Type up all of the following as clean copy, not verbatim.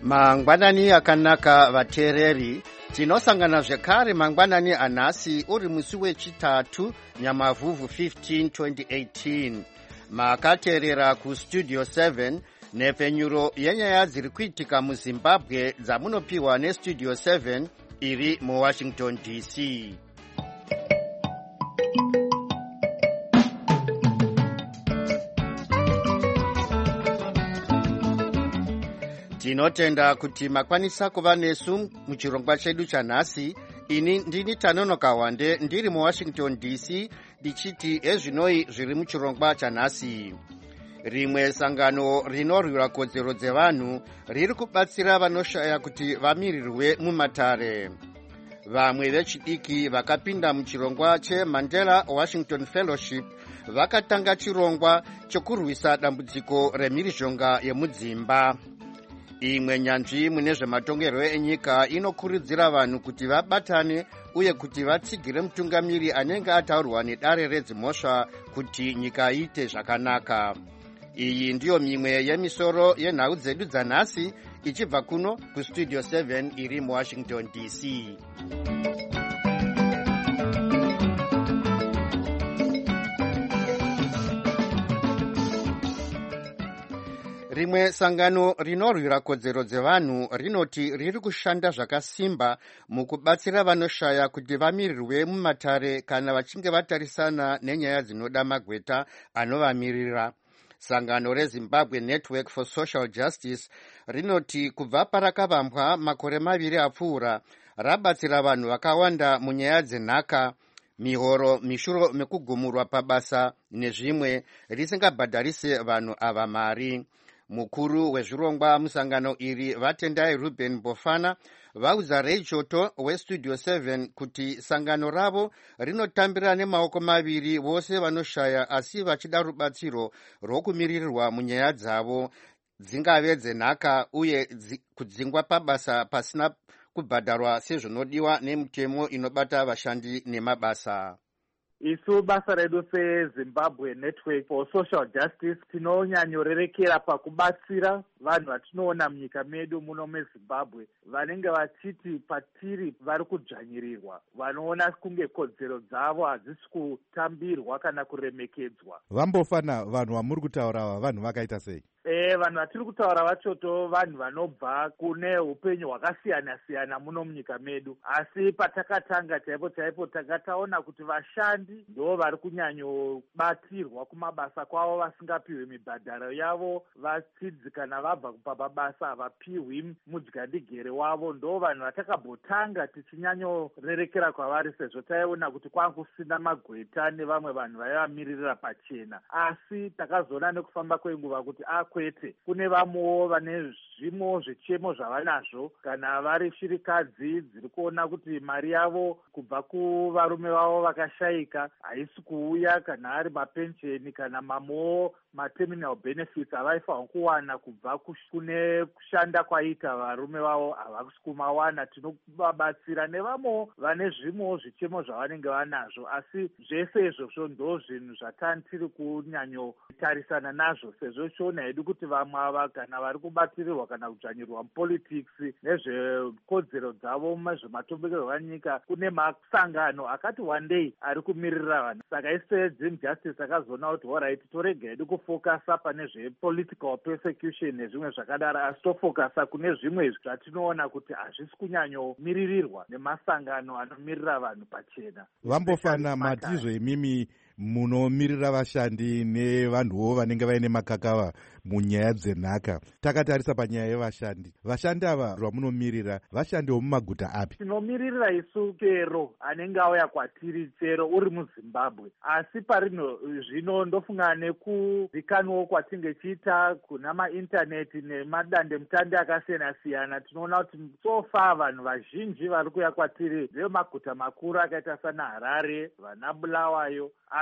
Mangwanani akanaka vateereri, tinosangana zvekare mangwanani anhasi uri musi wechitatu Nyamavhuvhu 15 2018. Makateerera kustudio 7 nhepfenyuro yenyaya dziri kuitika muZimbabwe dzamunopiwa nestudio 7 iri muWashington DC. Tinotenda kuti makwanisa kuva nesu muchirongwa chedu chanhasi. Ini ndini Tanonoka Wande ndiri muWashington DC ndichiti ezvinoi zviri muchirongwa chanhasi. Rimwe sangano rinorwira kodzero dzevanhu riri kubatsira vanoshaya kuti vamirirwe mumatare. Vamwe vechidiki vakapinda muchirongwa cheMandela Washington Fellowship vakatanga chirongwa chokurwisa dambudziko remhirizhonga yemudzimba. Imwe nyanzvi mune zvematongerwo enyika inokurudzira vanhu kuti vabatane uye kuti vatsigire mutungamiri anenge ataurwa nedare redzimhosva kuti nyika iite zvakanaka. Iyi ndiyo mimwe yemisoro yenhau dzedu dzanhasi ichibva kuno kustudio 7 iri muWashington DC. Rimwe sangano rinorwira kodzero dzevanhu rinoti riri kushanda zvakasimba mukubatsira vanoshaya kuti vamirirwe mumatare kana vachinge vatarisana nenyaya dzinoda magweta anovamirira. Sangano reZimbabwe Network for Social Justice rinoti kubva parakavambwa makore 2 apfuura rabatsira vanhu vakawanda munyaya dzenhaka, mihoro, mishure mekugumurwa pabasa nezvimwe, risingabhadharise vanhu ava mari. Mukuru wezvirongwa musangano iri Vatendai Ruben Bofana vaudza Ray Choto westudio 7 kuti sangano ravo rinotambira nemaoko maviri vose vanoshaya asi vachida rubatsiro rwokumirirwa munyaya dzavo, dzingave dzenhaka uye kudzingwa pabasa pasina kubhadharwa sezvinodiwa nemutemo inobata vashandi nemabasa. Isu basa redu seZimbabwe Network for Social Justice tinonyanyorerekera pakubatsira vanhu vatinoona munyika medu muno meZimbabwe vanenge vachiti patiri vari kudzvanyirirwa, vanoona kunge kodzero dzavo hadzisi kutambirwa kana kuremekedzwa. Vambofana vanhu vamuri kutaura ava vanhu vakaita sei? Vanhu vatiri kutaura vachoto vanhu vanobva kune upenyu hwakasiyana-siyana muno munyika medu, asi patakatanga chaipo tanga taona kuti vashandi ndo vari kunyanyobatirwa kumabasa kwavo vasingapiwe mibhadharo yavo, vachidzi kana vabva pabasa havapiwi mudyandigere wavo. Ndo vanhu vatakambotanga tichinyanyorerekera kwavari sezvo taiona kuti kwanga kusina magweta nevamwe vanhu vaivamiririra pachena, asi takazoona nekufamba kwenguva kuti kwete, kune vamwewo vane zvimo zvichemo zvavanazvo, kana vari shirikadzi dziri kuona kuti mari yavo kubva kuvarume vavo vakashayika haisi kuuya, kana ari mapensheni kana mamwewo materminal benefits avaifanwa kuwana kubva kune kushanda kwaita varume vavo havasi kumawana. Tinovabatsira nevamwewo vane zvimwewo zvichemo zvavanenge vanazvo, asi zvese izvozvo ndo zvinhu zvatiri kunyanyotarisana nazvo, sezvo tichiona hedu kuti vamwe ava kana vari kubatirirwa kana kudzvanyirwa mupolitics nezvekodzero dzavo muzvematongerwo enyika, kune masangano akati wandei ari kumirira vanhu. Saka isu Justice akazoona kuti alright, torega hedu kufokasa pane zvepolitical persecution nezvimwe zvakadaro, asi tofokasa kune zvimwe zvatinoona kuti hazvisi kunyanyomiririrwa nemasangano anomirira vanhu pachena. Vambofana matizvo imimi munomirira vashandi nevanhuwo vanenge vaine makakava munyaya dzenhaka. Takatarisa panyaya yevashandi, vashandi ava vamunomirira vashandi vomumaguta api? Tinomirira isu chero anenge auya kwatiri chero uri muZimbabwe, asi parino zvino ndofunga nekuzikanwawo kwatinge chiita kuna maintaneti nemadande mutande akasiyana-siyana, tinoona kuti sofa vanhu vazhinji vari kuya kwatiri vemaguta makuru akaita sana Harare, vana Bulawayo,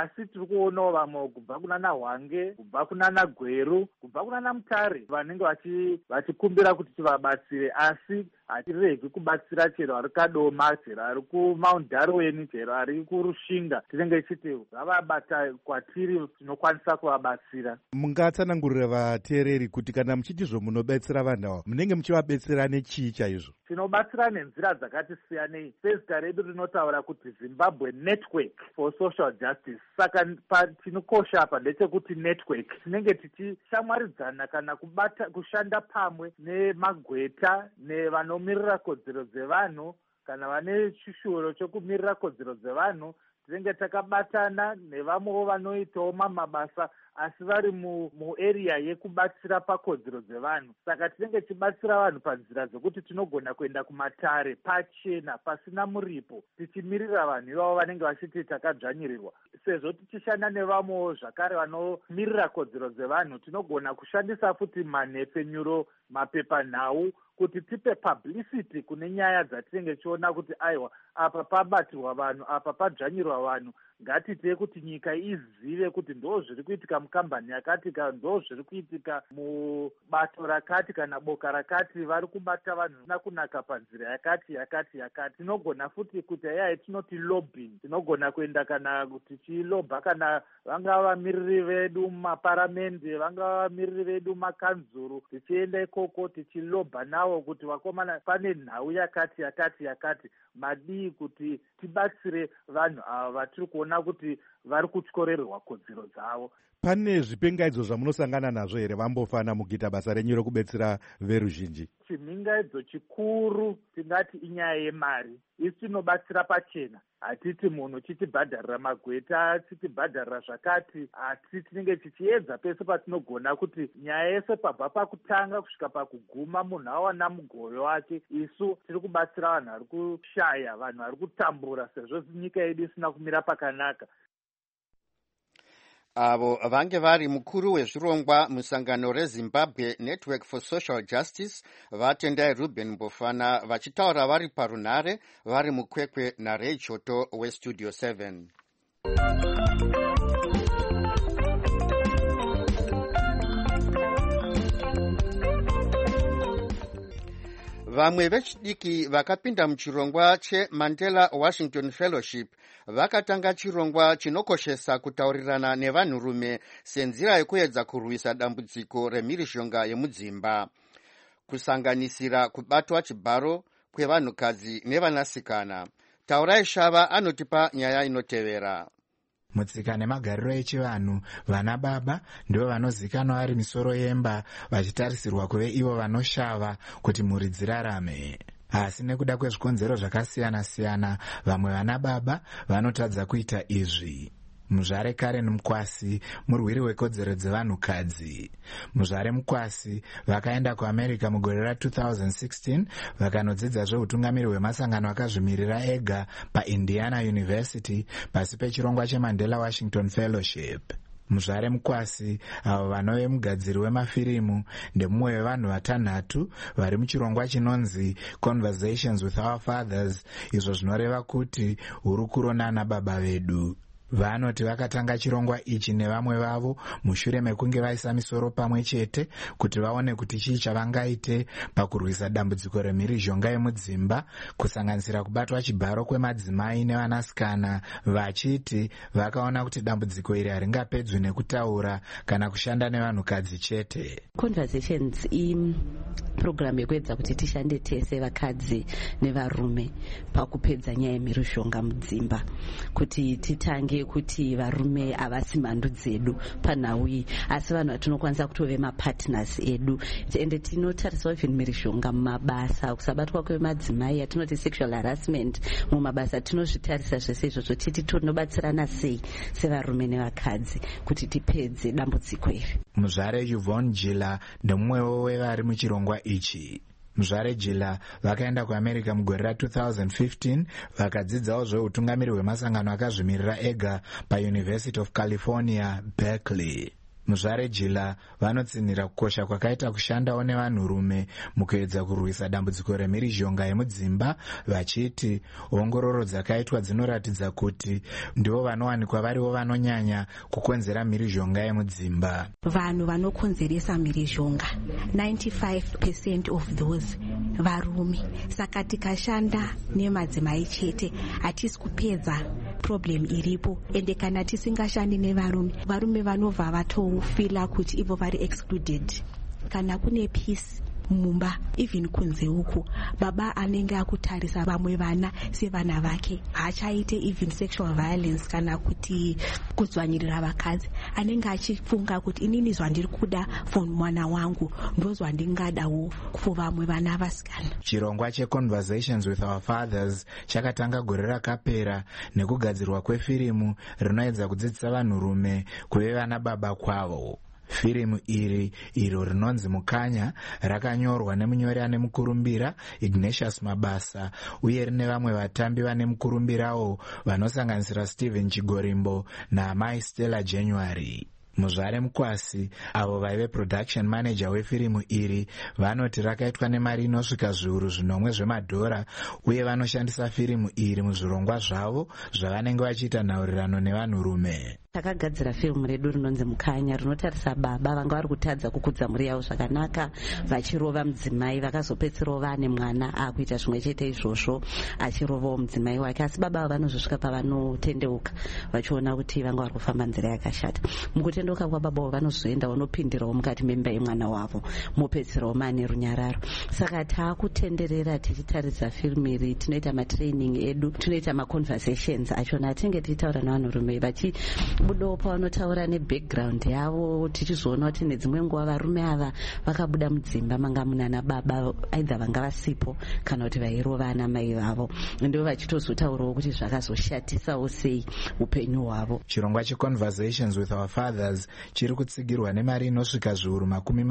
asi tiri kuonawo vamwe kubva kunana Hwange, kubva kunana Gweru, kubva kunana Mutare vanenge vachikumbira kuti tivabatsire, asi hatiregi kubatsira chero ari Kadoma, chero ari kuMount Darwin, chero ari kuRushinga. Tinenge tichiti vavabata kwatiri tinokwanisa kuvabatsira. Mungatsanangurira vateereri kuti kana muchitizvo munobetsera vanhu ava munenge muchivabetsera nechii chaizvo? Tinobatsira nenzira dzakati siyanei. Zita redu rinotaura kuti Zimbabwe Network for Social Justice. Saka tinokosha apa ndechekuti network tinenge tichishamwaridzana kana kushanda pamwe nemagweta nevanomirira kodzero dzevanhu kana vane chishuviro chokumirira kodzero dzevanhu. Tinenge takabatana nevamwewo vanoitawo mabasa asi vari muarea yekubatsira pakodzero dzevanhu. Saka tinenge tichibatsira vanhu panzira dzokuti tinogona kuenda kumatare pachena pasina muripo tichimirira vanhu ivavo vanenge vachiti takadzvanyirirwa. Sezvo tichishanda nevamwewo zvakare vanomirira kodzero dzevanhu, tinogona kushandisa futi manhepfenyuro, mapepanhau kuti tipe publicity kune nyaya dzatinenge tichiona kuti aiwa apa pabatirwa vanhu, apa padzvanyirwa vanhu. Ngatitei kuti nyika izive kuti ndo zviri kuitika mukambani yakati, ndo zviri kuitika mubato rakati kana boka rakati, vari kubata vanhu zvisina kunaka panzira yakati. Tinogona futi kuti yaya tinoti lobbying, tinogona kuenda kana tichilobha kana vangava vamiriri vedu mumaparamende, vangava vamiriri vedu mumakanzuru, tichienda ikoko tichilobha navo kuti vakomana pane nhau yakati madii kuti tibatsire vanhu ava vatiri kuona kuti vari kutyorerwa kodzero dzavo. Pane zvipingaidzo zvamunosangana nazvo here vambofana mukuita basa renyu rekubetsera veruzhinji? Chimhingaidzo chikuru tingati inyaya yemari. Isi tinobatsira pachena, hatiti munhu chitibhadharira magweta, chitibhadharira zvakati, asi tinenge tichiedza pese patinogona kuti nyaya yese pabva pakutanga kusvika pakuguma munhu awana mugoyo wake. Isu tiri kubatsira vanhu vari kushaya, vanhu vari kutambura, sezvo nyika yedu isina kumira pakanaka. Avo vange vari mukuru wezvirongwa musangano reZimbabwe Network for Social Justice vatendai Ruben Mbofana vachitaura vari parunhare vari mukwekwe naRay Choto weStudio 7. Vamwe vechidiki vakapinda muchirongwa cheMandela Washington Fellowship vakatanga chirongwa chinokoshesa kutaurirana nevanhurume senzira yekuedza kurwisa dambudziko remhirizhonga yemudzimba, kusanganisira kubatwa chibharo kwevanhukadzi nevanasikana. Taurai Shava anotipa nyaya inotevera. Mutsika nemagariro echivanhu, vana baba ndivo vanozikanwa vari misoro yemba, vachitarisirwa kuve ivo vanoshava kuti mhuri dzirarame. Asi nekuda kwezvikonzero zvakasiyana-siyana, vamwe vana baba vanotadza kuita izvi. Muzvare Karen Mukwasi murwiri wekodzero dzevanhukadzi. Muzvare Mukwasi vakaenda kuAmerica mugore ra2016 vakanodzidza zveutungamiri hwemasangano akazvimirira ega paIndiana University pasi pechirongwa cheMandela Washington Fellowship. Muzvare Mukwasi avo vanove mugadziri wemafirimu ndemumwe wevanhu vatanhatu vari muchirongwa chinonzi Conversations with Our Fathers, izvo zvinoreva kuti hurukuro nana baba vedu. Vanoti vakatanga chirongwa ichi nevamwe vavo mushure mekunge vaisa misoro pamwe chete kuti vaone kuti chii chavangaite pakurwisa dambudziko remhirizhonga yemudzimba, kusanganisira kubatwa chibharo kwemadzimai nevanasikana, vachiti vakaona kuti dambudziko iri haringapedzwi nekutaura kana kushanda nevanhukadzi chete. Conversations program yekuedza kuti tishande tese vakadzi nevarume pakupedza nyaya yemhirizhonga mudzimba, kuti titange kuti varume havasi mhandu dzedu panhau iyi, asi vanhu vatinokwanisa kutove mapartners edu. Ende tinotarisa even mhirizhonga mumabasa, kusabatwa kwemadzimai atinoti sexual harassment mumabasa, tinozvitarisa zvese izvozvo titi tinobatsirana sei sevarume nevakadzi kuti tipedze dambudziko iri. Muzvare Yvonne Jila ndemumwewo wevari muchirongwa ichi. Muzvare Jila vakaenda kuAmerica mugore ra2015 vakadzidzawo zveutungamiri hwemasangano akazvimirira ega paUniversity of California, Berkeley. Muzvare Jila vanotsinhira kukosha kwakaita kushandawo nevanhurume mukuedza kurwisa dambudziko remhirizhonga yemudzimba, vachiti ongororo dzakaitwa dzinoratidza kuti ndivo vanowanikwa varivo vanonyanya kukonzera mhirizhonga yemudzimba. Vanhu vanokonzeresa mhirizhonga 95% of those varume. Saka tikashanda nemadzimai chete hatisi kupedza problem iripo, ende kana tisingashandi nevarume, varume vanobva vatofila kuti ivo vari excluded. Kana kune peace mumba, even kunze uku, baba anenge akutarisa vamwe vana sevana vake, hachaite even sexual violence kana kuti kudzvanyirira vakadzi. Anenge achifunga kuti inini zvandiri kuda for mwana wangu ndozvandingadawo for vamwe vana vasikana. Chirongwa cheConversations with Our Fathers chakatanga gore rakapera nekugadzirwa kwefirimu rinoedza kudzidzisa vanhurume kuve vana baba kwavo. Firimu iro rinonzi Mukanya rakanyorwa nemunyori ane mukurumbira Ignatius Mabasa uye rine vamwe vatambi vane mukurumbirawo vanosanganisira Stephen Chigorimbo naamai Stella January. Muzvare Mukwasi, avo vaive production manager wefirimu iri, vanoti rakaitwa nemari inosvika zviuru zvinomwe zvemadhora uye vanoshandisa firimu iri muzvirongwa zvavo zvavanenge vachiita nhaurirano nevanhurume. Takagadzira firimu redu rinonzi Mukanya rinotarisa baba vanga vari kutadza kukudza mhuri yavo zvakanaka, vachirova mudzimai, vakazopedzisirawo vane mwana akuita zvimwe chete izvozvo achirovawo mudzimai wake, asi baba vanozosvika pavanotendeuka vachiona kuti vanga vari kufamba nzira yakashata. Mukutendeuka kwababa vanozoenda vanopindirawo mukati memba yemwana wavo, mopedzisirawo mane runyararo. Saka taakutenderera tichitarisa firimu iri, tinoita matraining edu, tinoita maconversations achona atinge tichitaura nevanhurume vachi budo pavanotaura nebackground yavo, tichizoona kuti nedzimwe nguva varume ava vakabuda mudzimba manga muna nababa aidha vanga vasipo kana kuti vairova ana mai vavo, ndivo vachitozotaurawo kuti zvakazoshatisawo sei upenyu hwavo. Chirongwa cheConversations with Our Fathers chiri kutsigirwa nemari inosvika zviuru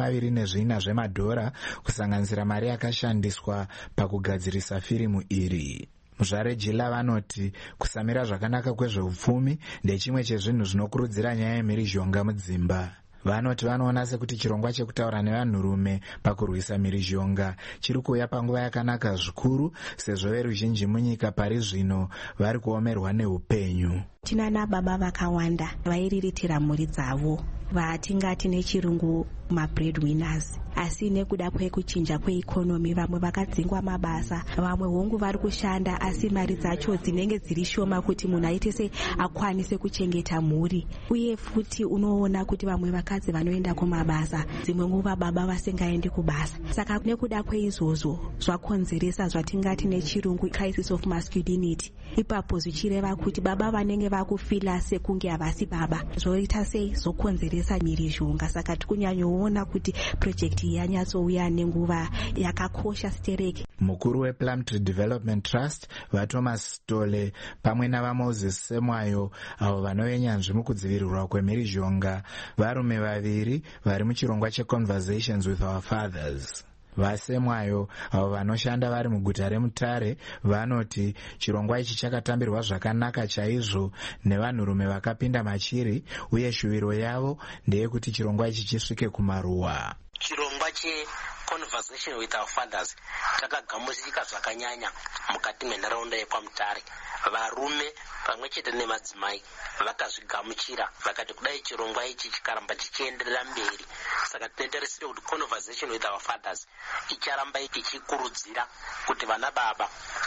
24 zvemadhora kusanganisira mari yakashandiswa pakugadzirisa firimu iri. Muzvare Jila vanoti kusamira zvakanaka kwezveupfumi ndechimwe chezvinhu zvinokurudzira nyaya yemhirizhonga mudzimba. Vanoti vanoona sekuti chirongwa chekutaura nevanhurume pakurwisa mhirizhonga chiri kuuya panguva yakanaka zvikuru, sezvo veruzhinji munyika pari zvino vari kuomerwa neupenyu. Tinana baba vakawanda vairiritira mhuri dzavo, vatingati nechirungu mabreadwinners, asi nekuda kwekuchinja kweikonomi vamwe vakadzingwa mabasa, vamwe hongu vari kushanda asi mari dzacho dzinenge dziri shoma kuti munhu aite se akwanise kuchengeta mhuri. Uye futi unoona kuti vamwe vakadzi vanoenda kumabasa, dzimwe nguva baba vasingaendi kubasa. Saka nekuda kweizvozvo zvakonzeresa zvatingati nechirungu crisis of masculinity. Ipapo zvichireva kuti baba vanenge vakufila sekunge havasi baba, zvoita sei zokonzeresa mhirizhonga. Saka tikunyanyoona kuti project yanyatsouya nenguva yakakosha stereki. Mukuru wePlumtree Development Trust vaThomas Stole pamwe navaMoses Semwayo avo vanove nyanzvi mukudzivirirwa kwemhirizhonga, varume vaviri vari muchirongwa cheConversations with Our Fathers. Vasemwayo avo vanoshanda vari muguta reMutare vanoti chirongwa ichi chakatambirwa zvakanaka chaizvo nevanhurume vakapinda machiri, uye shuviro yavo ndeyekuti chirongwa ichi chisvike kumaruwa. Chirongwa cheConversation with Our Fathers chakagamuchirika zvakanyanya mukati menharaunda yepaMutare. Varume pamwe chete nemadzimai vakazvigamuchira, vakati kudai chirongwa ichi chikaramba chichienderera mberi, saka tinotarisira kuti Conversation with Our Fathers icharamba ichikurudzira kuti vana baba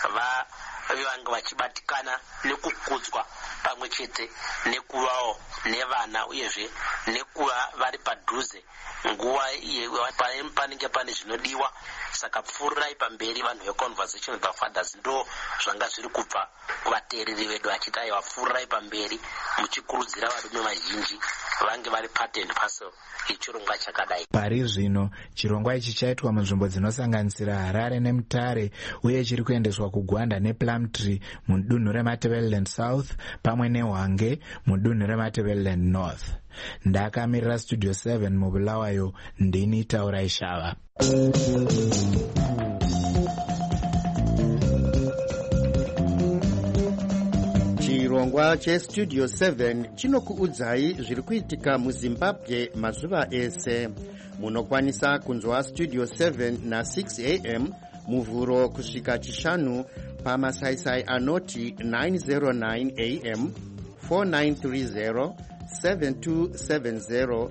vange vachibatikana nekukudzwa pamwe chete nekuvawo nevana, uyezve nekuva vari padhuze nguva panenge pane zvinodiwa. Saka pfuurai pamberi vanhu veConversation with Our Fathers, ndo zvanga zviri kubva kuvateereri vedu achiti aiwa pfuurai pamberi muchikurudzira varume vazhinji vange vari part and parcel yechirongwa chakadai. Pari zvino chirongwa ichi chaitwa munzvimbo dzinosanganisira Harare neMutare, uye chiri kuendeswa kuGwanda nePlumtree mudunhu reMatabeleland South pamwe neHwange mudunhu reMatabeleland North. Ndakamirira Studio 7 muBulawayo, ndini Taurai Shava. chirongwa chestudio 7 chinokuudzai zviri kuitika muzimbabwe mazuva ese. Munokwanisa kunzwa studio 7 na 6 am muvhuro kusvika chishanu pamasaisai anoti 909 am, 4930, 7270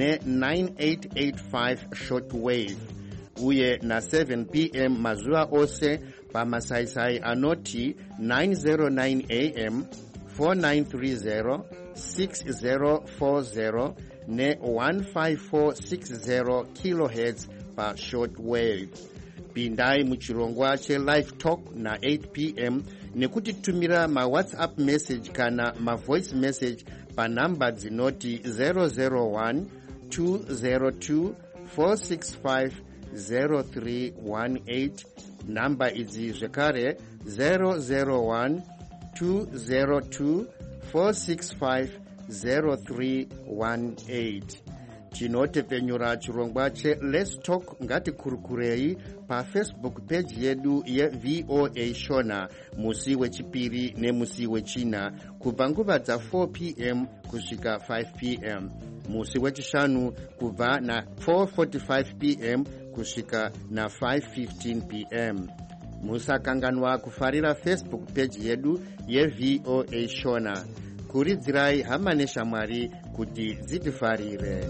ne9885 shortwave, uye na 7 pm mazuva ose pamasaisai anoti 909 am, 4930, 6040 ne 15460 kilohertz pa shortwave. Pindai muchirongwa che-live talk na 8 pm nekutitumira ma-WhatsApp message kana ma-voice message panhamba dzinoti 001 202 465 0318. Namba idzi zvekare 001 202 465 0318. Tinotepfenyura chirongwa che-Let's Talk ngatikurukurei pafacebook page yedu yeVOA Shona musi wechipiri nemusi wechina kubva nguva dza4 pm kusvika 5 pm, musi wechishanu kubva na 4:45 pm kusvika na 5:15 pm. Musakanganwa kufarira Facebook page yedu yeVOA Shona. Kuridzirai hama neshamwari kuti dzitifarire.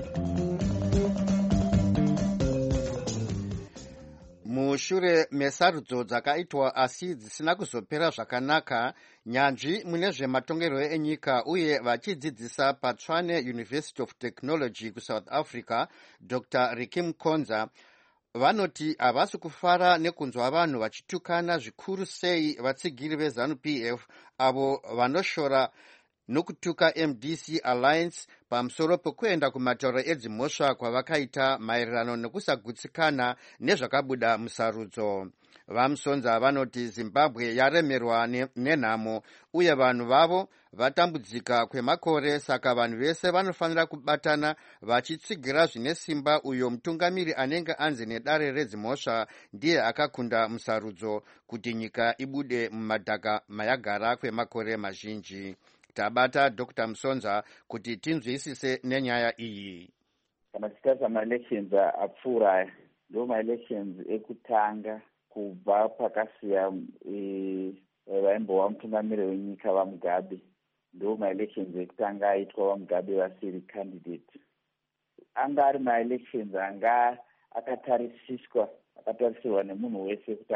Mushure mesarudzo dzakaitwa asi dzisina kuzopera zvakanaka, nyanzvi mune zvematongerwo enyika uye vachidzidzisa paTshwane University of Technology kuSouth Africa, Dr. Ricky Mkonza, vanoti havasi kufara nekunzwa vanhu vachitukana zvikuru sei vatsigiri veZANU-PF avo vanoshora nokutuka MDC Alliance pamusoro pekuenda kumatauro edzimhosva kwavakaita maererano nekusagutsikana nezvakabuda musarudzo. Vamusonza vanoti Zimbabwe yaremerwa nenhamo uye vanhu vavo vatambudzika kwemakore, saka vanhu vese vanofanira kubatana vachitsigira zvine simba uyo mutungamiri anenge anzi nedare redzimhosva ndiye akakunda musarudzo kuti nyika ibude mumadhaka mayagara kwemakore mazhinji. Tabata Dr. Msonza kuti tinzwisise nenyaya iyi. Kana tichitaura ma-elections apfuura, ndo ma-elections ekutanga kubva pakasiya vaimbova mutungamiri wenyika vaMugabe. Ndo ma-elections ekutanga aitwa vaMugabe vasiri candidate. Anga ari ma-elections anga akatarisirwa nemunhu wese kuti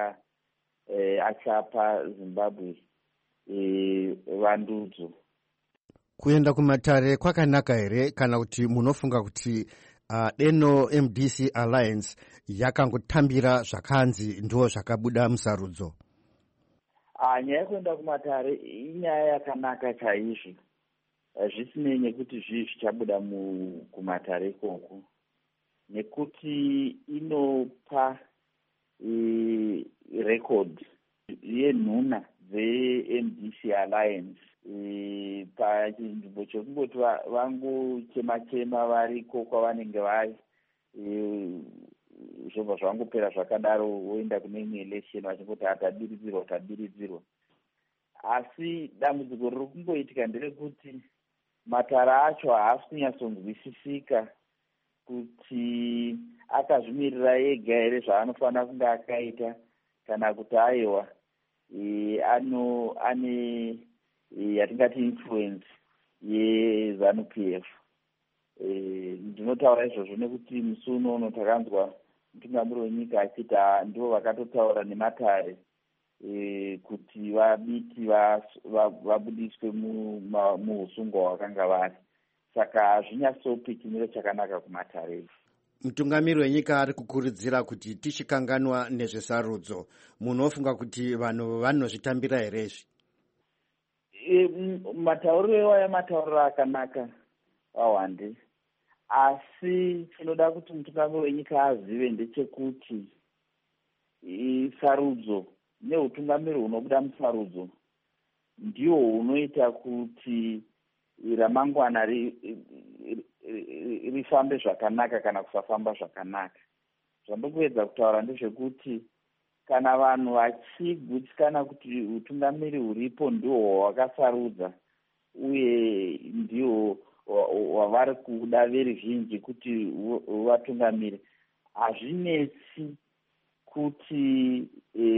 achapa Zimbabwe vandudzo. Kuenda kumatare kwakanaka here kana kuti munofunga kuti deno MDC Alliance yakangotambira zvakanzi ndo zvakabuda musarudzo? Nyaya yekuenda kumatare inyaya yakanaka chaizvo, zvisinei nekuti zvii zvichabuda kumatare ikoko, nekuti inopa record yenhuna dzeMDC Alliance pachinzvimbo chekungoti vangochema-chema variko kwavanenge vari, zvobva zvangopera zvakadaro voenda kune imwe election vachingoti tadiridzirwa. Asi dambudziko riri kungoitika nderekuti matare acho haasi kunyatsonzwisisika kuti akazvimirira ega here zvaanofanira kunge akaita, kana kuti aiwa ane yatingati influence yeZANU-PF. Ndinotaura izvozvo nekuti musi unono takanzwa mutungamiri wenyika achiti ndivo vakatotaura nematare kuti vabiti vabudiswe muusungwa hwakanga vari. Saka hazvinyatsopi chimiro chakanaka kumatare. Mutungamiri wenyika ari kukurudzira kuti tichikanganwa nezvesarudzo. Munofunga kuti vanhu vanozvitambira here izvi? Matauriro aya matauriro akanaka wawande, asi chinoda kuti mutungamiri wenyika azive ndechekuti sarudzo neutungamiri hunobuda musarudzo ndiwo hunoita kuti ramangwana rifambe zvakanaka kana kusafamba zvakanaka. Zvandikuedza kutaura ndezvekuti kana vanhu vachigutsikana kuti utungamiri huripo ndihwo hwakasarudza uye ndihwo hwavari kuda veruzhinji kuti vatungamiri, hazvinetsi kuti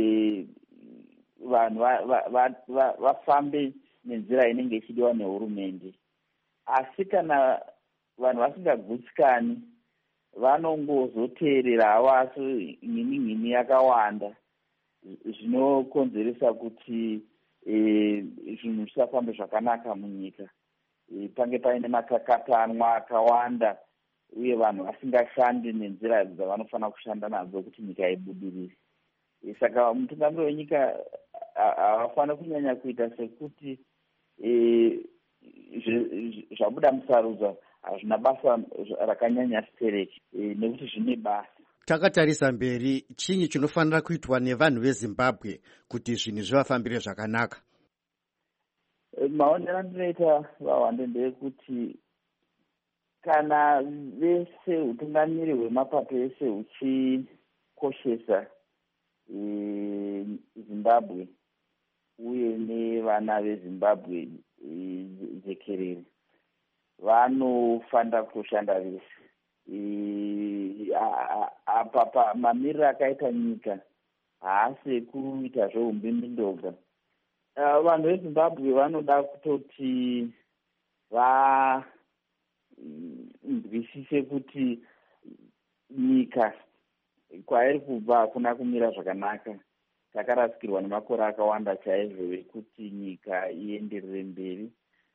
vanhu vafambe nenzira inenge ichidiwa nehurumende. Asi kana vanhu vasingagutsikani vanongozoteerera havaso nhini yakawanda, zvinokonzeresa kuti zvinhu zvisafambe zvakanaka munyika, pange paine makakatanwa akawanda uye vanhu vasingashandi nenzira dzavanofanira kushanda nadzo kuti nyika ibudirire. Saka mutungamiri wenyika havafanira kunyanya kuita sekuti zvabuda musarudzo hazvina basa rakanyanya sitereki, nekuti zvine basa. Takatarisa mberi, chinyi chinofanira kuitwa nevanhu veZimbabwe kuti zvinhu zvivafambire zvakanaka? Maonero andinoita Vahwande ndeyekuti kana vese utungamiri hwemapato ese huchikoshesa Zimbabwe uye nevana veZimbabwe jekerere, vanofanira kutoshanda vese. Apa mamiriro akaita nyika haasi ekuita zveumbimbi ndoga. Vanhu veZimbabwe vanoda kutoti vanzwisise kuti nyika kwairi kubva hakuna kumira zvakanaka. Takarasikirwa nemakore akawanda chaizvo vekuti nyika ienderere mberi.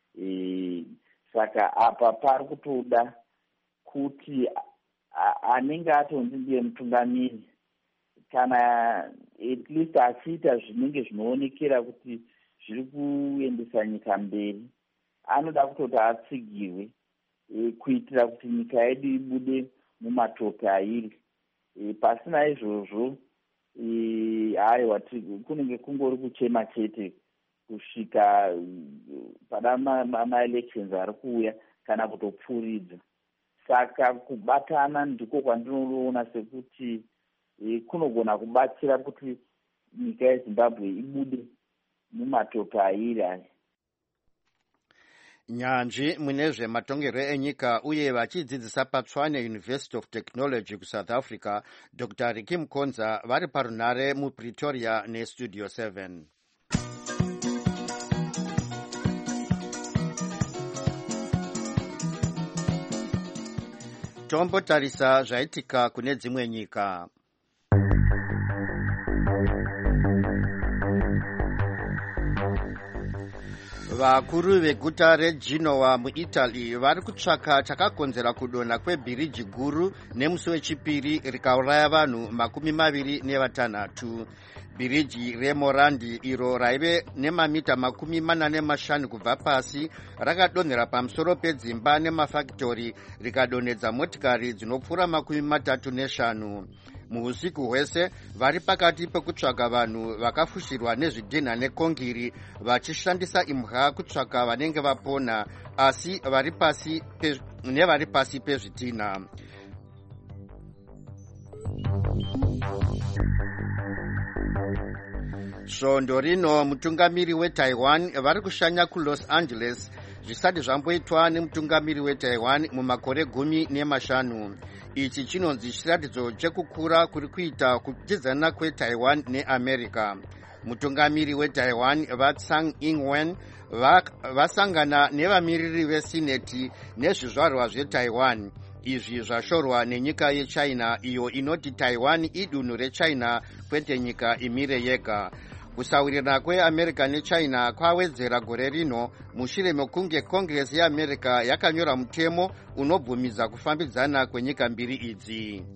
Saka apa pari kutoda kuti anenge atonzi ndiye mutungamiri, kana at least achiita zvinenge zvinoonekera kuti zviri kuendesa nyika mberi, anoda kutoti atsigirwe kuitira kuti nyika yedu ibude mumatope airi. Pasina izvozvo haiwa kunenge kungori kuchema chete kusvika pada maelections ari kuuya kana kutopfuuridza. Saka kubatana ndiko kwandinoona sekuti kunogona kubatsira kuti nyika yeZimbabwe ibude mumatope airi aya. Nyanzvi mune zvematongerwo enyika uye vachidzidzisa paTshwane University of Technology kuSouth Africa, Dr. Ricky Mkonza vari parunare muPretoria neStudio 7. Tombotarisa zvaitika kune dzimwe nyika. Vakuru veguta reGenoa muItaly vari kutsvaka chakakonzera kudonha kwebhiriji guru nemusi wechipiri rikauraya vanhu 26. Bhiriji reMorandi iro raive nemamita 45 kubva pasi rakadonhera pamusoro pedzimba nemafaktori rikadonhedza motikari dzinopfuura 35. Muusiku hwese vari pakati pekutsvaga vanhu vakafushirwa nezvidhina nekongiri vachishandisa imbwa kutsvaga vanenge vapona, asi nevari pasi pezvidhina. Svondo rino mutungamiri weTaiwan vari kushanya kuLos Angeles zvisati zvamboitwa nemutungamiri weTaiwan mumakore 15. Ichi chinonzi chiratidzo chekukura kuri kuita kudyidzana kweTaiwan neAmerica. Mutungamiri weTaiwan vaTsang Ing-wen vasangana nevamiriri vesineti nezvizvarwa zveTaiwan. Izvi zvashorwa nenyika yeChina iyo inoti Taiwan idunhu reChina kwete nyika imire yega. Kusawirirana kweAmerica neChina kwawedzera gore rino mushure mekunge Congress yeAmerica yakanyora mutemo unobvumidza kufambidzana kwenyika mbiri idzi.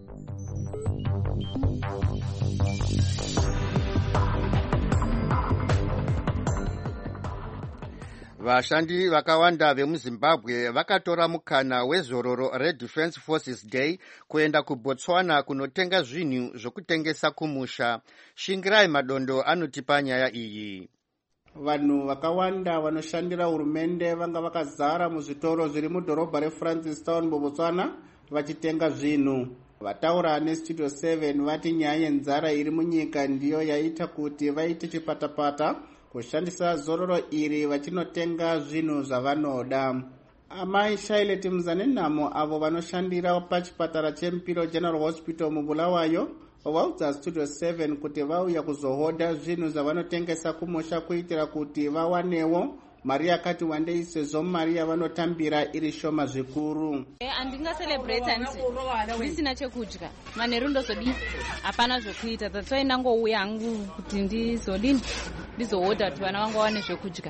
Vashandi vakawanda vemuZimbabwe vakatora mukana wezororo reDefense Forces Day kuenda kuBotswana kunotenga zvinhu zvokutengesa kumusha. Shingirai Madondo anotipa nyaya iyi. Vanhu vakawanda vanoshandira hurumende vanga vakazara muzvitoro zviri mudhorobha reFrancistown muBotswana vachitenga zvinhu. Vataura neStudio 7 vati nyaya yenzara iri munyika ndiyo yaita kuti vaite chipatapata kushandisa zororo iri vachinotenga zvinhu zvavanoda. Amai Shaileti Muzanenamo avo vanoshandira pachipatara cheMpiro General Hospital muBulawayo vaudza Studio 7 kuti vauya kuzohoda zvinhu zvavanotengesa kumusha kuitira kuti vawanewo mari yakati wandei sezvo mari yavanotambira iri shoma zvikuru. Handingaselebrate hanzi ndisina chekudya, manheru ndozodini, hapana zvokuita, tatswai ndangouya hangu kuti ndizodini, ndizohoda kuti vana vangu vawane zvekudya.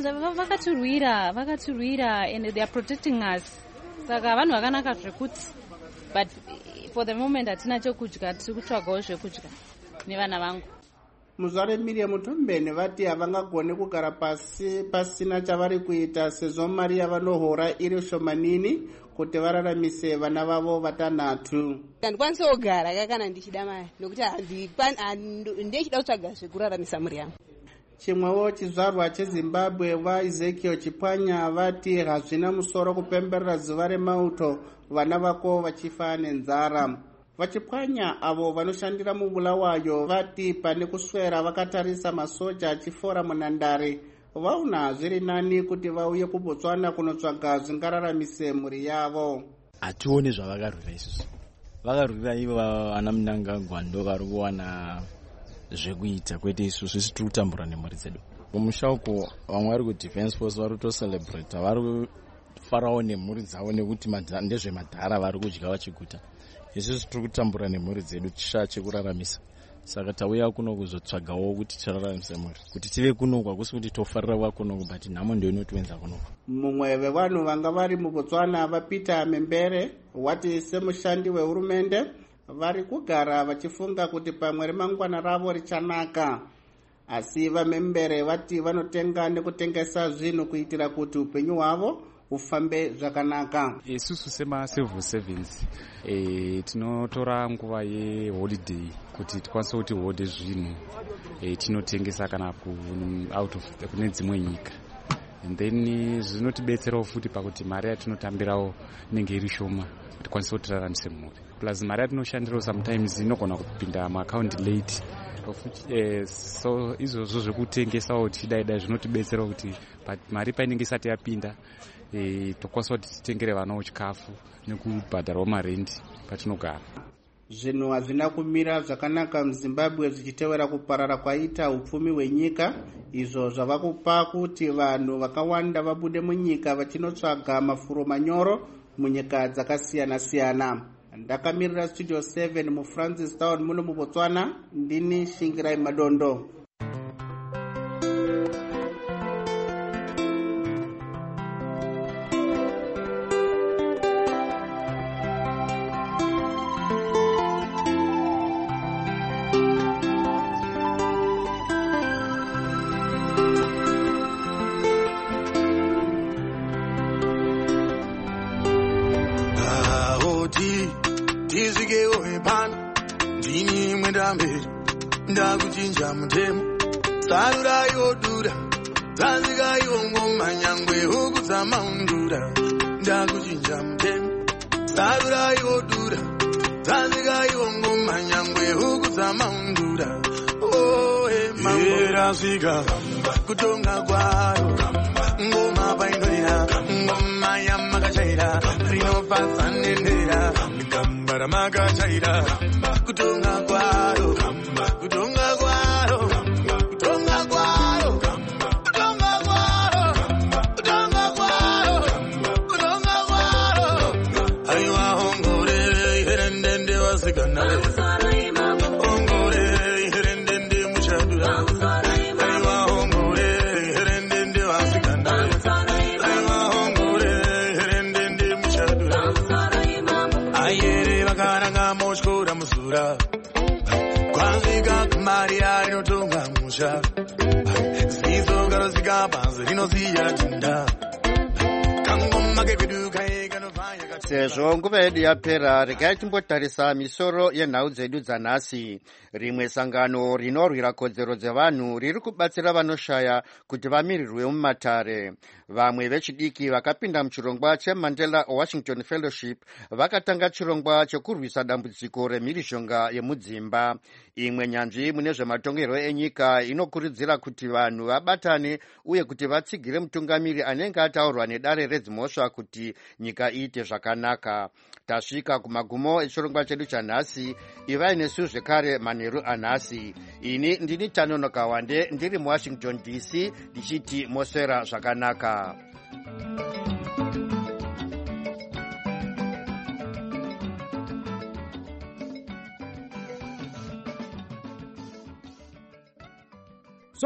Vakatirwira and they are protecting us, saka vanhu vakanaka zvekuti, but for the moment hatina chekudya, tiri kutsvagawo zvekudya nevana vangu. Muzvare Miriam Mutombeni vati havangagone kugara pasi pasina chavari kuita sezvo mari yavanohora iri shomanini kuti vararamise vana vavo vatanhatu. Handikwanisi kugara kana ndichida mari nokuti ndechida kutsvaga zvekuraramisa mhuri yangu. Chimwewo chizvarwa cheZimbabwe vaEzekiel Chipanya vati hazvina musoro kupemberera zuva remauto vana vako vachifa nenzara. Vachipwanya avo vanoshandira muBulawayo vati pane kuswera vakatarisa masoja achifora munhandare vauna zviri nani kuti vauye kuBotswana kunotsvaga zvingararamisa mhuri yavo. Hationi zvavakarwira isusu, vakarwira ivo ana Mnangagwa ndo vari kuwana zvekuita, kwete isusu tiri kutambura nemhuri dzedu. Kumusha uko vamwe vari kuDefence Force vari kutocelebrata, vari kufarawo nemhuri dzavo nekuti ndezvemadhara vari kudya vachiguta. Isusu tiri kutambura nemhuri dzedu tishaa chekuraramisa, saka tauya kuno kuzotsvagawo kuti tiraramise mhuri, kuti tive kunokwa kusi kuti tofarira kwakunoko, but nhamo ndio inotiwenza kunokwa. Mumwe wevanhu vanga vari muBotswana vaPeter Membere wati semushandi wehurumende vari kugara vachifunga kuti pamwe remangwana ravo richanaka, asi vaMembere vati vanotenga nekutengesa zvinhu kuitira kuti upenyu hwavo ufambe zvakanaka. Isusu sema-civil servants tinotora nguva yeholiday kuti tikwanise kuti hode zvinhu tinotengesa kana kune dzimwe nyika, and then zvinotibetserawo futi pakuti mari yatinotambirawo inenge iri shoma tikwanise kuti tiraramise mhuri, plus mari yatinoshandirawo sometimes inogona kupinda muaccount late. So izvozvo zvekutengesawo tichidaidai zvinotibetserawo kuti mari painenge isati yapinda tokwanisa kuti titengere vanawo chikafu nekubhadharawo marendi patinogara. Zvinhu hazvina kumira zvakanaka muZimbabwe zvichitevera kuparara kwaita upfumi hwenyika, izvo zvava kupa kuti vanhu vakawanda vabude munyika vachinotsvaga mafuro manyoro munyika dzakasiyana-siyana. Ndakamirira Studio 7 muFrancis Town muno muBotswana, ndini Shingirai Madondo. Ndakuchinja mutemo sarura yodura zanziga yongoma nyangwe hukudzama undura. Ndakuchinja mutemo sarura yodura zanziga yongoma nyangwe hukudzama undura. Oh mambo rasvika kutonga kwaro ngoma paindorira ngoma yamakachaira rinofadza nendera gamba ramakachaira kutonga kwaro kutonga kwaro kutonga kwaro kutonga kwaro kutonga kwaro kutonga kwaro aiwa hongore herendende wasikana hongore herendende muchadura aiwa hongore herendende wasikana aiwa hongore herendende muchadura ayere vakaranga moshkura musura kwanzika kumaria rinotonga musha zizo karosika panzi rinoziya tinda kangoma kepeduka ekanovaya sezvo nguva yedu yapera, regai timbotarisa misoro yenhau dzedu dzanhasi. Rimwe sangano rinorwira kodzero dzevanhu riri kubatsira vanoshaya kuti vamirirwe mumatare. Vamwe vechidiki vakapinda muchirongwa cheMandela Washington Fellowship vakatanga chirongwa chekurwisa dambudziko remhirizhonga yemudzimba. Imwe nyanzvi mune zvematongerwo enyika inokurudzira kuti vanhu vabatane uye kuti vatsigire mutungamiri anenge ataurwa nedare redzimhosva kuti nyika iite zvakanaka. Tasvika kumagumo echirongwa chedu chanhasi. Ivai nesu zvekare manheru anhasi. Ini ndini Tanonoka Wande ndiri muWashington DC ndichiti moswera zvakanaka.